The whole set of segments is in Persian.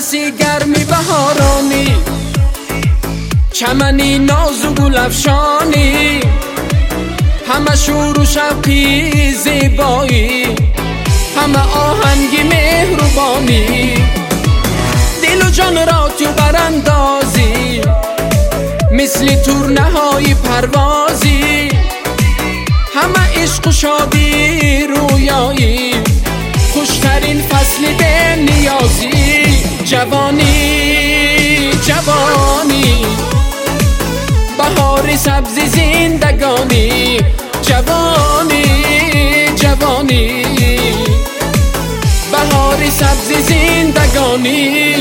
نفسی گرمی بهارانی، چمنی ناز و گل افشانی، همه شور و شوقی زیبایی، همه آهنگی مهربانی. دل و جان را تو براندازی، مثل تورنه‌های پروازی، همه عشق و شادی رویایی، خوشترین فصل به نیازی. جوانی جوانی، بهار سبز زندگانی، جوانی جوانی، بهار سبز زندگانی.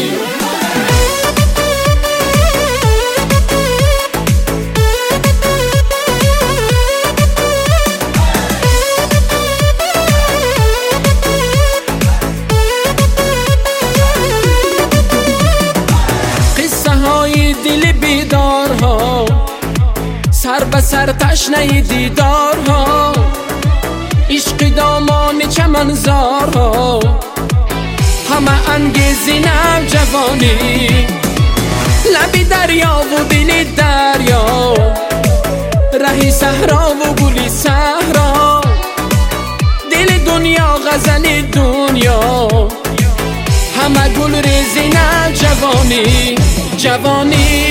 دل بیدارها، سر به سر تشنه دیدارها، عشق دامان چمنزارها، همه انگیزی نوجوانی. لب دریا و دل دریا، ره صحرا و گل صحرا، دل دنیا غزل دنیا، همه گل ریزی نوجوانی. جوانی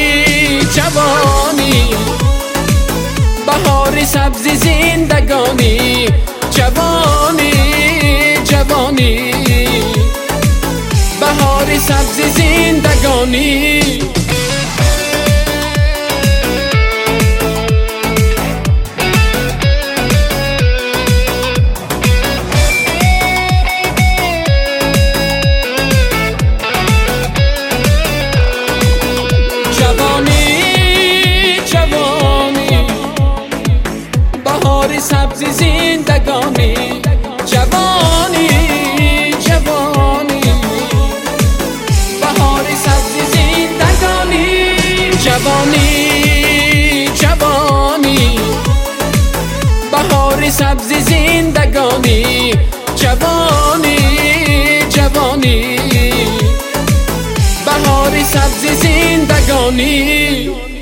جوانی، بهار سبز زندگانی، جوانی جوانی، بهار سبز زندگانی. سبز زندگانی، جوانی جوانی، بهار سبز زندگانی، جوانی جوانی، بهار سبز زندگانی، جوانی جوانی، بهار سبز زندگانی.